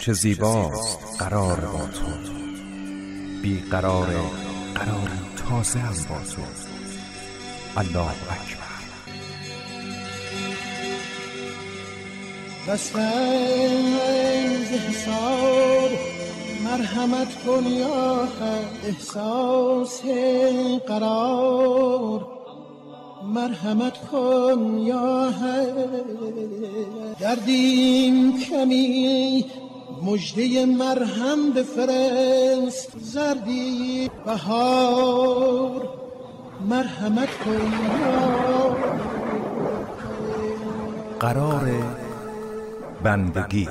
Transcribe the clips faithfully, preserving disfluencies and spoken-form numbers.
چه زیباست قرار با تو، بی قرار قرار تازه هم با تو. الله اکبر. دستنز حساب مرحمت کن یا حق، احساس قرار مرحمت کن یا حق. دردیم کمی مژده مرهم بفرست، زردی بهار مرحمت کن یا حق. قرار بندگی.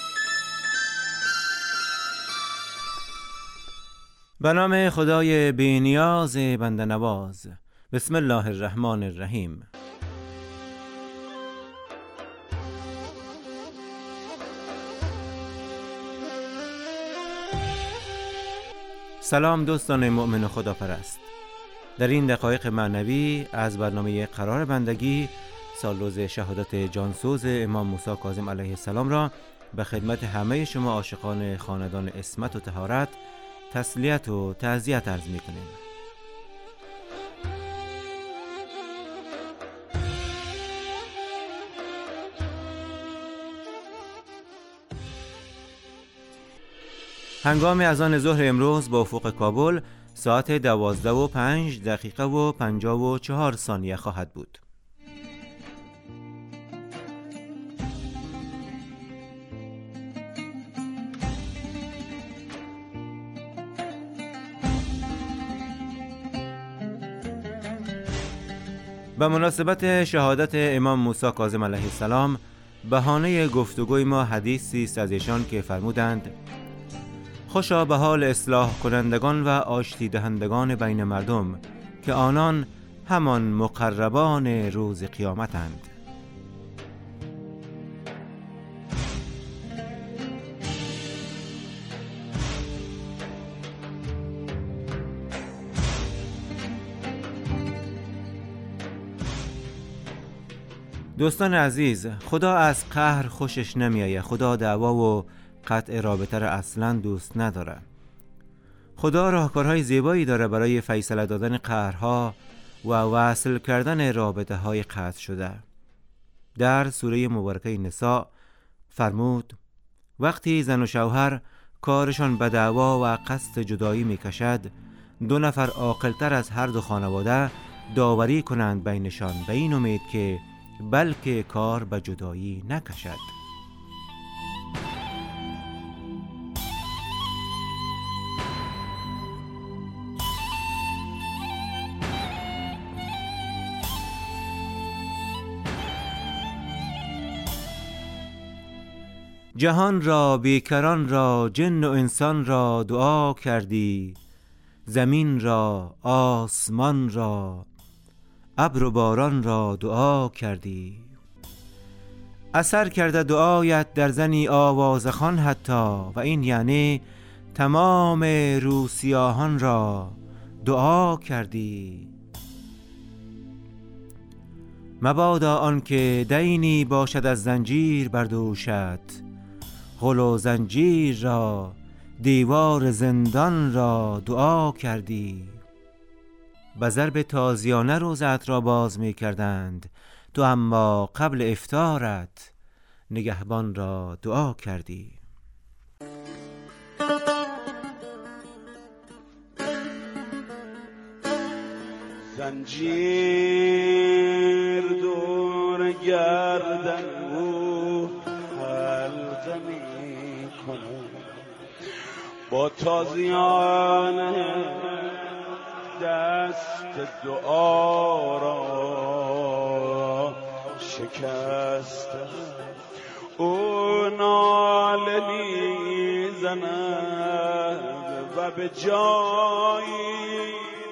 به نام خدای بی‌نیاز بنده نواز. بسم الله الرحمن الرحیم. سلام دوستان مؤمن و خداپرست. در این دقایق معنوی از برنامه قرار بندگی سالروز شهادت جانسوز امام موسی کاظم علیه السلام را به خدمت همه شما عاشقان خاندان عصمت و طهارت تسلیت و تعزیت عرض می کنیم. هنگام اذان ظهر امروز با افق کابل ساعت دوازده و پنج دقیقه و پنجاه و چهار ثانیه خواهد بود. به مناسبت شهادت امام موسی کاظم علیه السلام بهانه گفتگوی ما حدیثی است از ایشان که فرمودند: خوشا به حال اصلاح کنندگان و آشتی دهندگان بین مردم که آنان همان مقربان روز قیامتند. دوستان عزیز، خدا از قهر خوشش نمیآید. خدا دعوا و قطع رابطه را اصلا دوست نداره. خدا راهکارهای زیبایی داره برای فیصله دادن قهرها و وصل کردن رابطه های قطع شده. در سوره مبارکه نساء فرمود: وقتی زن و شوهر کارشان به دعوا و قصد جدایی میکشد، دو نفر عاقل‌تر از هر دو خانواده داوری کنند بینشان، به این امید که بلکه کار به جدایی نکشد. جهان را، بیکران را، جن و انسان را دعا کردی، زمین را، آسمان را، ابر و باران را دعا کردی. اثر کرده دعایت در زنی آوازخوان حتی، و این یعنی تمام روسیاهان را دعا کردی. مبادا آن که دینی باشد از زنجیر بردوشد، غل و زنجیر را، دیوار زندان را دعا کردی. به ضرب تازیانه روزت را باز می کردند، تو اما قبل افطارت نگهبان را دعا کردی. زنجیر دور گردن او حلقه می کنه، با تازیانه دست دعا را شکست. او ناله می زند و به جایی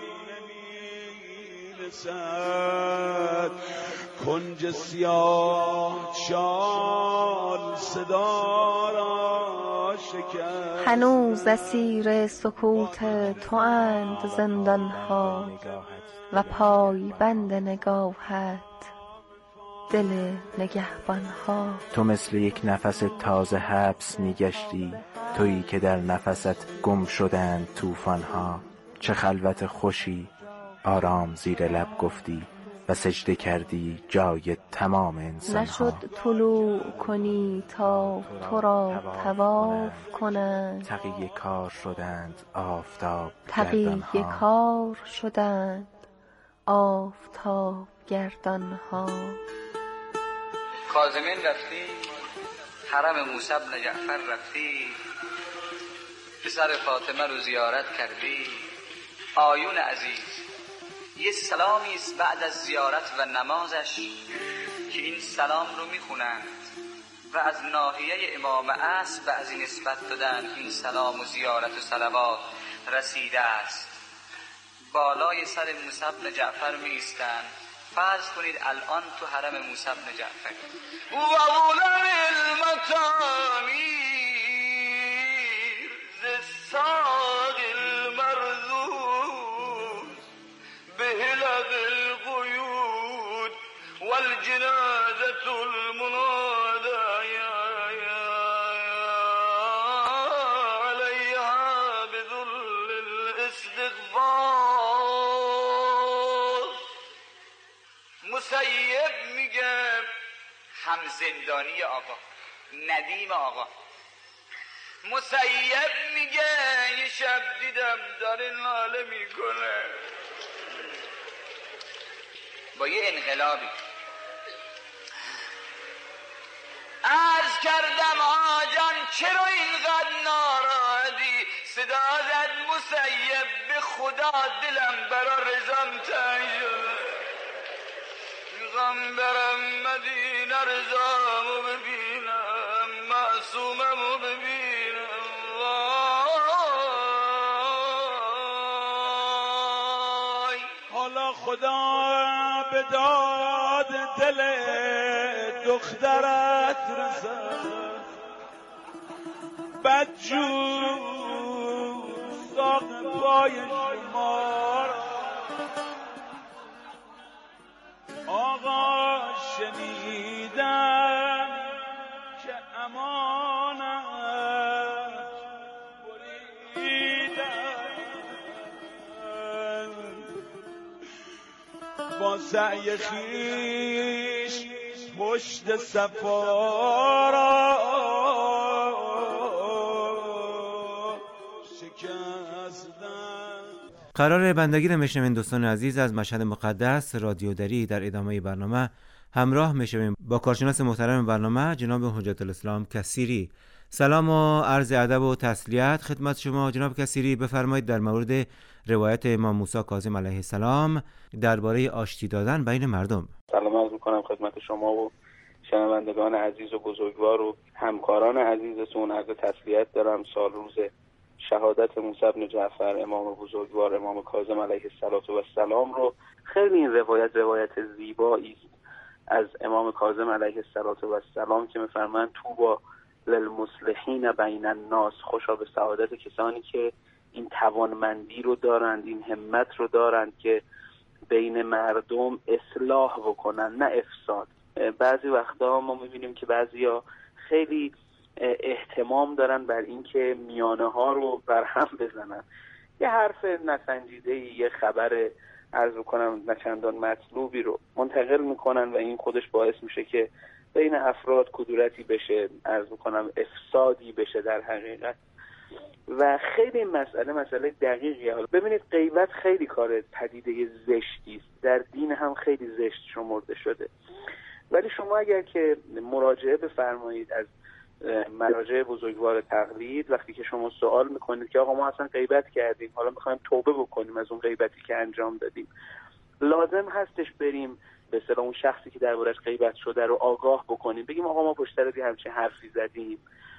نمی رسد، کنج سیاه شال صدا را شکست. هنوز اسیر سکوت تو اند زندانها و پای بند نگاهت. دل نگهبانها. تو مثل یک نفس تازه حبس میگشتی، تویی که در نفست گم شدند طوفان‌ها. چه خلوت خوشی آرام زیر لب گفتی و سجده کردی جای تمام انسان‌ها. نشد طلوع کنی تا تو را طواف کنند، تقی کار شدند آفتاب تقی گردان‌ها. کار شدند آفتاب گردان‌ها. کاظمین رفتی، حرم موسی بن جعفر رفتی، پسر فاطمه رو زیارت کردی. آیون عزیز، یه سلامی است بعد از زیارت و نمازش که این سلام رو میخونند و از ناحیه امام عصر بعضی نسبت دادن این سلام و زیارت و صلوات رسیده است. بالای سر موسی بن جعفر می ایستند. فرض کنید الان تو حرم موسی بن جعفر و اولن المتامیر ز ساق المرذول بهلق القیود والجنازة المنادى عليها بذل الاستغفار. مسیب میگه همزندانی آقا، ندیم آقا. مسیب میگه یه شب دیدم داره ناله میکنه با یه انقلابی. عرض کردم آجان چرا اینقدر ناراحتی؟ صدا زد مسیب به خدا دلم برا رضام تنگ شده، میخوام برم مدینه رضامو ببینم، معصوممو ببینم. وای حالا خدا به داد دل دخترت رسد، بدجور ساق پای شما را. آقا شنیدم که امانت بریدن، با سعی خویش پشت صفا را شکستن. قرار بندگی رو میشنوین دوستان عزیز از مشهد مقدس رادیو دری. در ادامه برنامه همراه میشویم با کارشناس محترم برنامه جناب حجت الاسلام کثیری. سلام و عرض ادب و تسلیت خدمت شما جناب کثیری. بفرمایید در مورد روایت امام موسی کاظم علیه السلام درباره آشتی دادن بین مردم. سلام عرض میکنم خدمت شما و شنوندگان عزیز و بزرگوار و همکاران عزیزتون. عرض تسلیت دارم. سال روز شهادت موسی بن جعفر امام بزرگوار امام کاظم علیه السلام رو. خیلی این روایت روایت زیبایی است از امام کاظم علیه السلام که میفرمایند طوبی للمصلحین بین الناس، خوشا به سعادت کسانی که این توانمندی رو دارند، این همت رو دارند که بین مردم اصلاح بکنن نه افساد. بعضی وقتا ما میبینیم که بعضیا خیلی اهتمام دارن بر این که میانه ها رو بر هم بزنن. یه حرف نسنجیده، یه خبر عرض کنم نچندان مطلوبی رو منتقل میکنن و این خودش باعث میشه که بین افراد کدورتی بشه، عرض کنم افسادی بشه در حقیقت. و خیلی مسئله مسئله دقیقیه. حالا ببینید غیبت خیلی کار پدیده زشتی است، در دین هم خیلی زشت شمرده شده. ولی شما اگر که مراجعه بفرمایید از مراجع بزرگوار تقلید، وقتی که شما سوال میکنید که آقا ما اصلا غیبت کردیم، حالا میخوایم توبه بکنیم از اون غیبتی که انجام دادیم، لازم هستش بریم به اصطلاح اون شخصی که دربارش غیبت شده رو آگاه بکنیم، بگیم آقا ما پشت سر همچین حرفی زدیم؟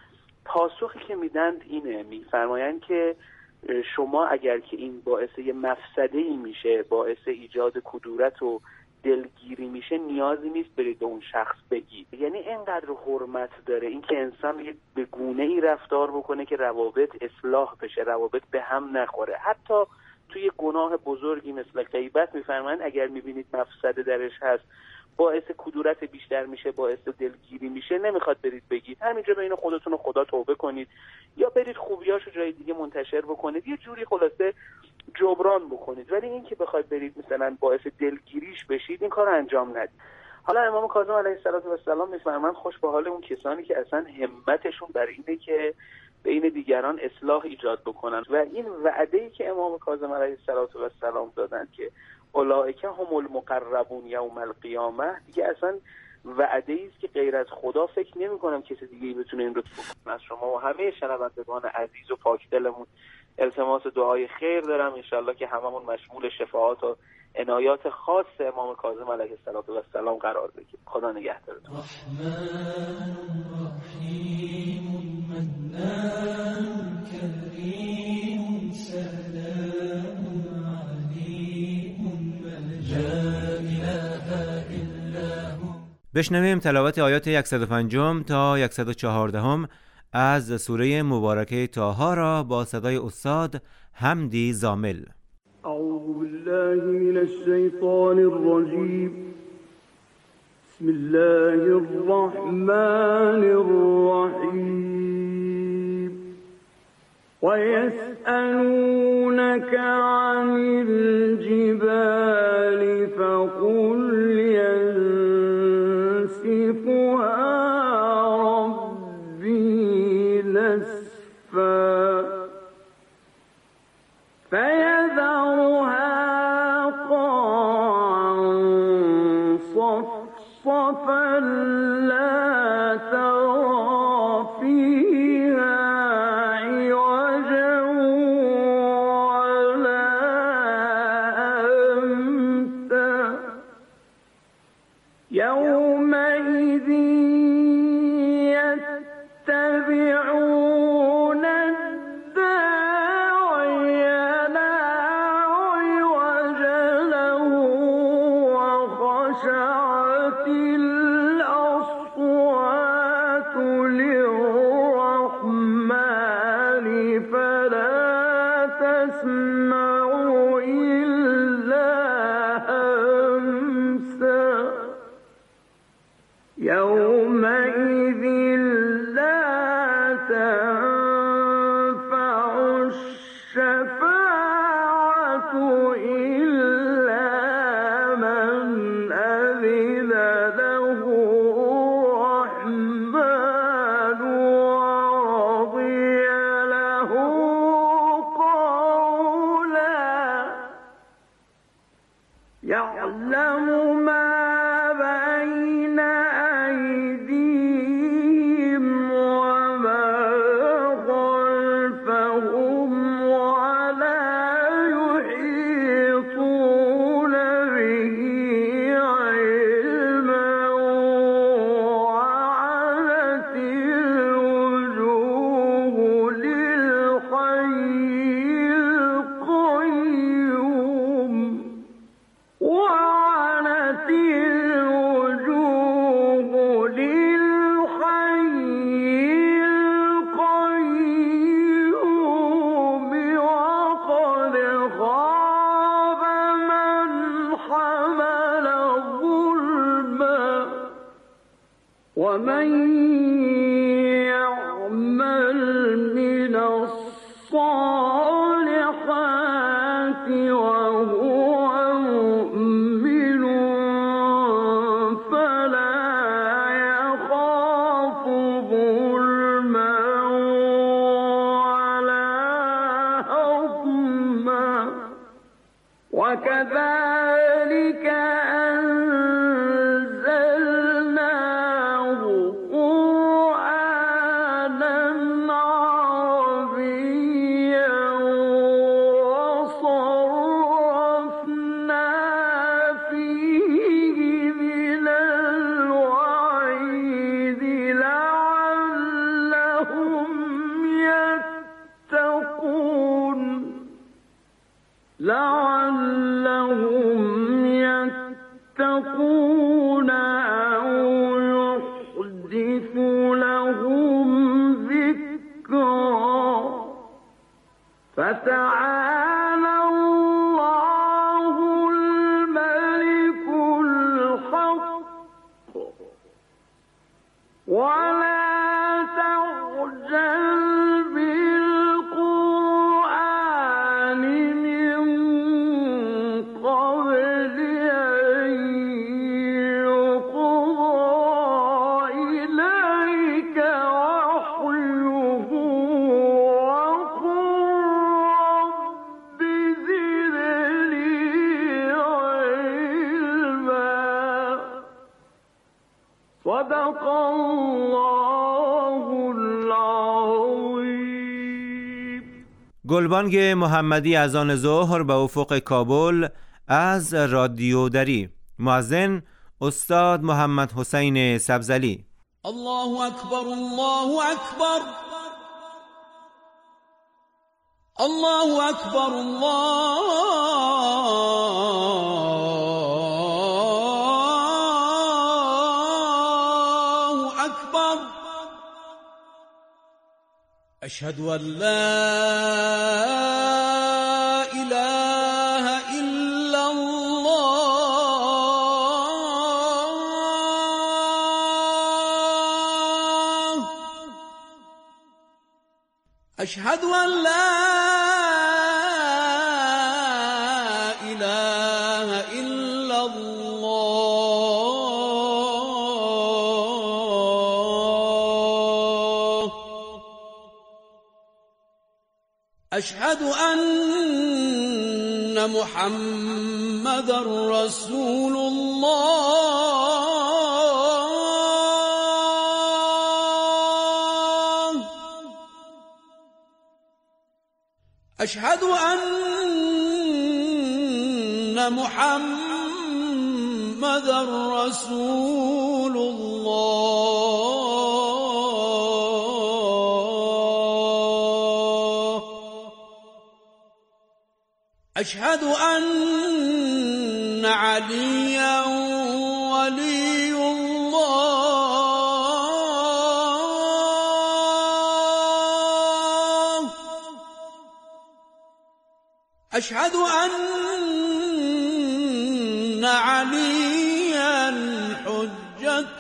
پاسخی که میدند اینه، میفرمایند که شما اگر که این باعث یه مفسده ای میشه، باعث ایجاد کدورت و دلگیری میشه، نیازی نیست برید به اون شخص بگید. یعنی اینقدر حرمت داره این که انسان به گونه ای رفتار بکنه که روابط اصلاح بشه، روابط به هم نخوره. حتی توی گناه بزرگی مثل غیبت میفرمایند اگر میبینید مفسده درش هست، باعث کدورت بیشتر میشه، باعث دلگیری میشه، نمیخواد برید بگید. همینجا بین خودتون و خدا توبه کنید یا برید خوبیاشو جای دیگه منتشر بکنید، یه جوری خلاصه جبران بکنید. ولی این که بخواید برید مثلا باعث دلگیریش بشید، این کار انجام ندید. حالا امام کاظم علیه السلام میفرمان خوش به حال اون کسانی که اصلا همتشون بر اینه که بین دیگران اصلاح ایجاد بکنن. و این وعده‌ای که امام کاظم علیه السلام دادن که اولئک هم المقربون یوم القیامه، دیگه اصلا وعده‌ای است که غیر از خدا فکر نمی‌کنم کسی دیگه‌ای بتونه این رو بکنه. از شما و همه شنوندگان عزیز و پاک دلمون التماس دعای خیر دارم، انشالله که هممون مشمول شفاعات و عنایات خاص امام کاظم علیه السلام قرار بگیریم. خدا نگهدارتون. بشنویم تلاوت آیات صد و پنج تا صد و چهارده از سوره مبارکه طه را با صدای استاد حمدی زامل. اعوذ بالله من الشیطان الرجیم. بسم الله الرحمن الرحیم. و یسألونک عن الجبال فقل فيذرها قاعا صفصفا لا ترى فيها عوجا ولا أمتا يومئذ يتبعون ومن يعمل من الصالحات وهو مؤمن فلا يخاف ظلما ولا هضما وكذلك لعلهم يتقون أو يحدث لهم ذكرا فتعالى الله الملك الحق ولا تعجل بالقرآن من قبل أن يقضى إليك وحيه وقل رب زدني علما. صدق الله العظیم. گلبانگ محمدی از آن ظهر به افق کابل از رادیو دری. مؤذن استاد محمد حسین سبزلی. الله اکبر الله اکبر الله اکبر الله اکبر. اشهد ان لا اله الا الله. اشهد ان لا اله الا الله. اشهد ان محمد رسول الله. اشهد ان محمد رسول الله. اشهد ان عليا ولي الله. اشهد ان عليا حجة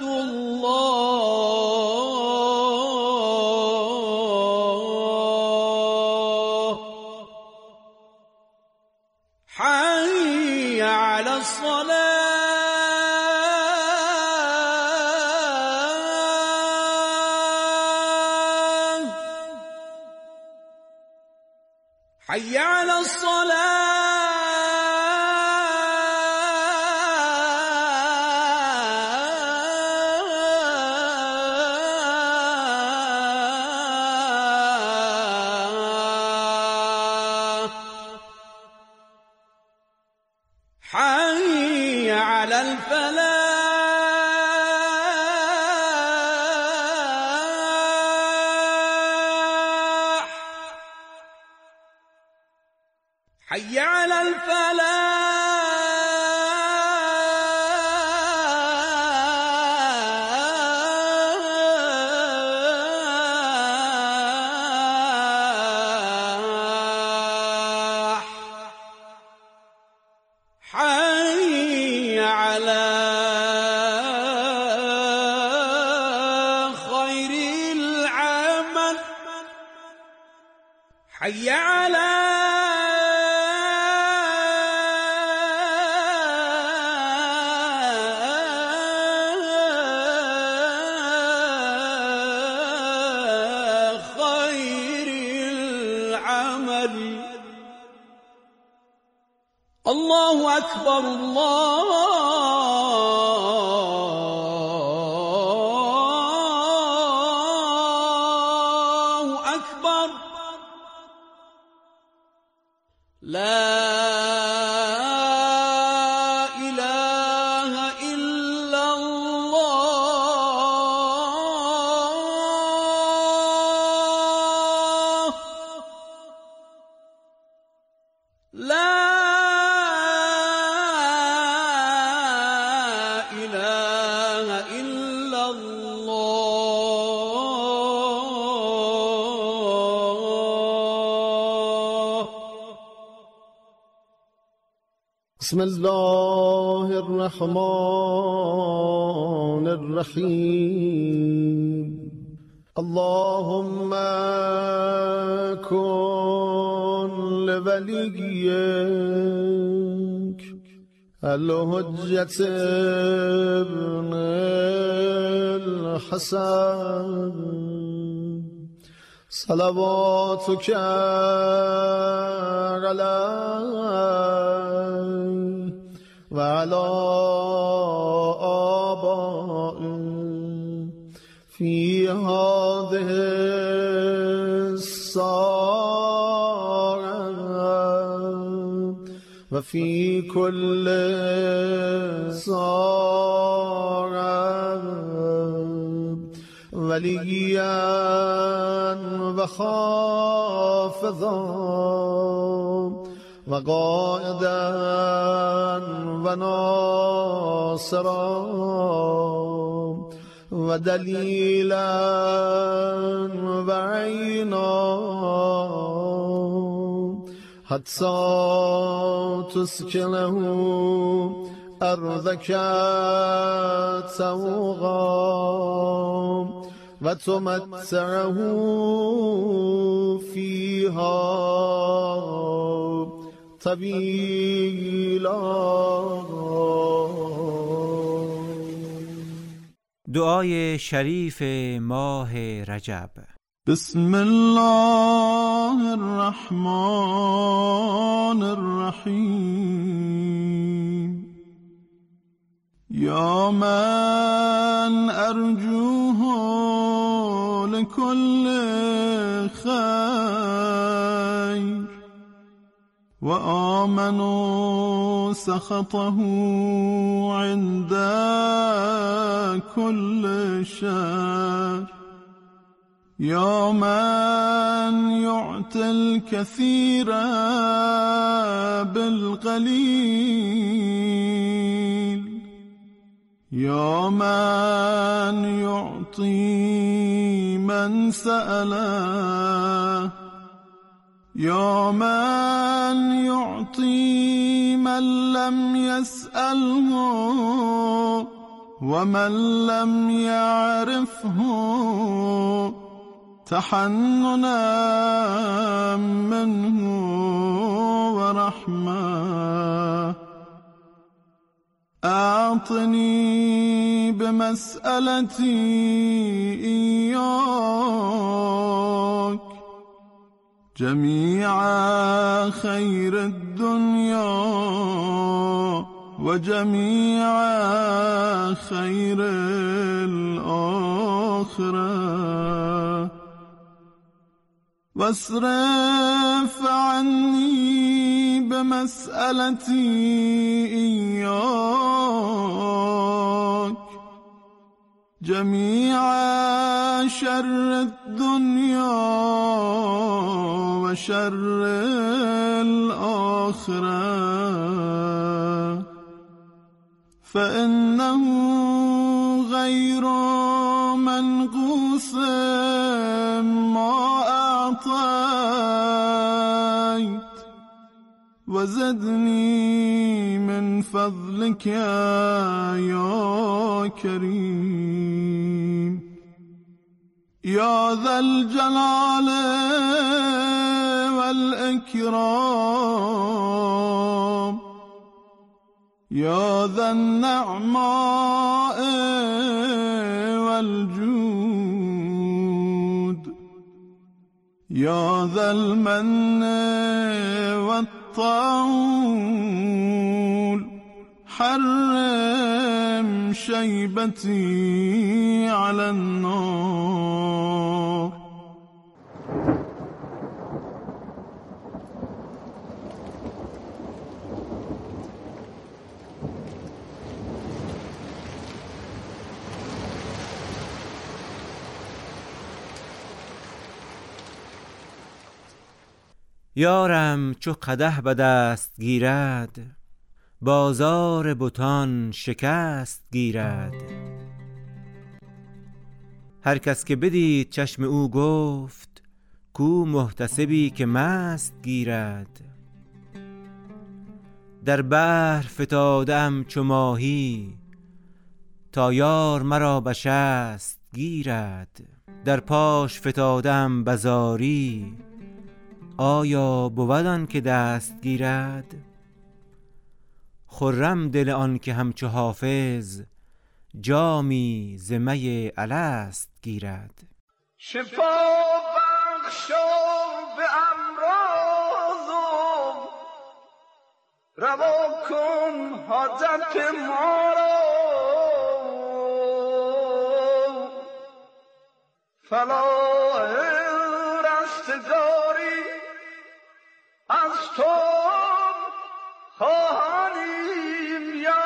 الله. حي على الصلاة. حي على الصلاة. حي على الفلاح. حي على الفلاح. حي على خير العمل. حي على خير العمل. الله أكبر الله أكبر. لا إله إلا الله. لا إله إلا الله. بسم الله الرحمن الرحیم. اللهم کن لولیک الحجة ابن الحسن صلواتك علیه و علی آبائه فی هذه الساعة و فی کل ساعة وليا وخافضا وقائدا وناصرا ودليلا وعينا حتى تسكنه أرضك سوغا وتمتعه فيها طويلا. دعای شریف ماه رجب. بسم الله الرحمن الرحیم. یا من ارجوه لكل خیر و آمنوا سخطه عند كل شر. یا من يعطي الكثير بالقليل. یا من يعطي من سأله. یا من يعطي من لم يسأله ومن لم يعرفه تحننا منه ورحمة. أعطني بمسألتي إياك جميع خير الدنيا وجميع خير الآخرة واصرف عني بمسألتي إياك جميع شر الدنيا وشر الآخرة فإنه غير منقوص ما أعطيت وزدني من فضلك يا كريم. يا ذا الجلال والإكرام يا ذا النعماء والجود يا ذا المن والطول حرم شيبتي على النار. یارم چو قدح به دست گیرد بازار بتان شکست گیرد. هر کس که بدید چشم او گفت کو محتسبی که مست گیرد. در بحر فتادم چو ماهی، تا یار مرا به شست گیرد. در پاش فتادم بزاری، آیا بود آن که دست گیرد؟ خرم دل آن که همچو حافظ، جامی ز می الست گیرد. شفا بخشا به امراضم، روا کن حاجت ما را. فلاح رستگاری از تو خواهانیم یا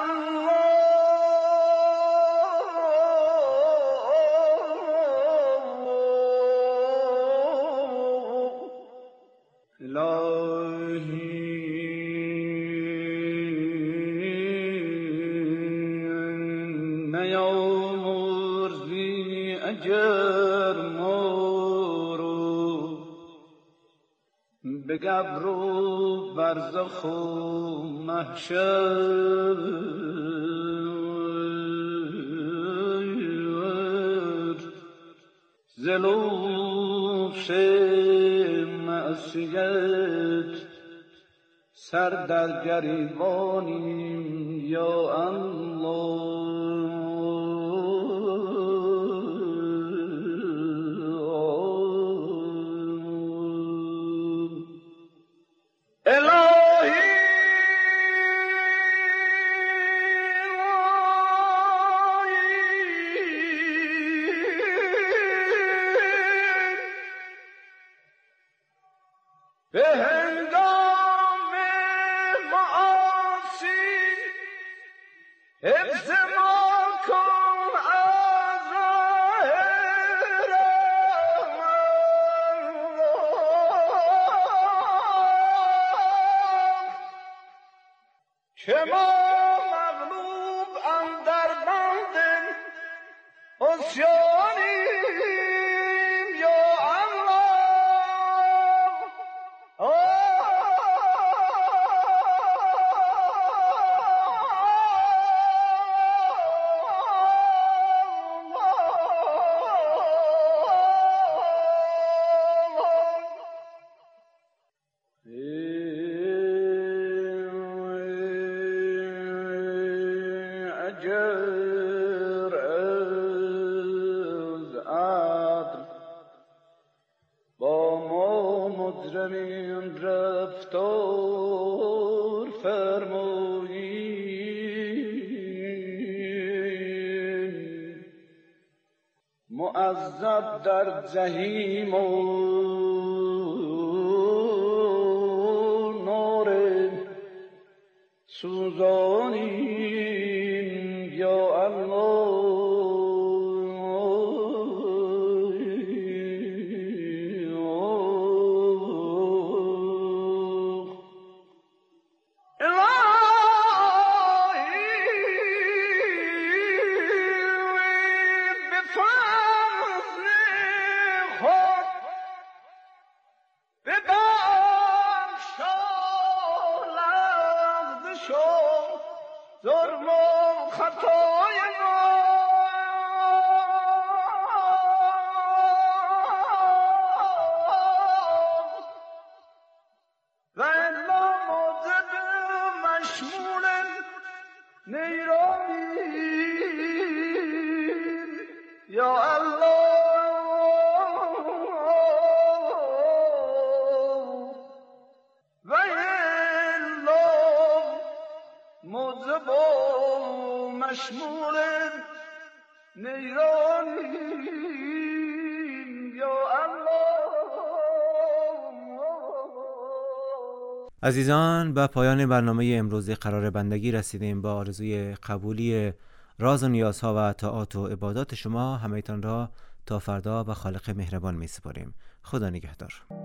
به قبر و برزخ و محشر، ز لطف معصیت سر در گریبانیم یا الله. به هنگام معاصی حفظ ما کن از راه رحمت، که ما مغلوب اندر بند عصیانیم یا مجرمین رفتار فرمایید، معذب در جحیم و نار سوزانیم یا الله. ظلم و خطای ما و الا موجب مشمول نیرانیم یا الله. و الا موجب مشمول نیرانیم یا الله. عزیزان، به پایان برنامه امروز قرار بندگی رسیدیم. با آرزوی قبولی راز و نیازها و طاعات و عبادات شما همه‌تان را تا فردا به خالق مهربان می‌سپاریم. خدا نگهدار.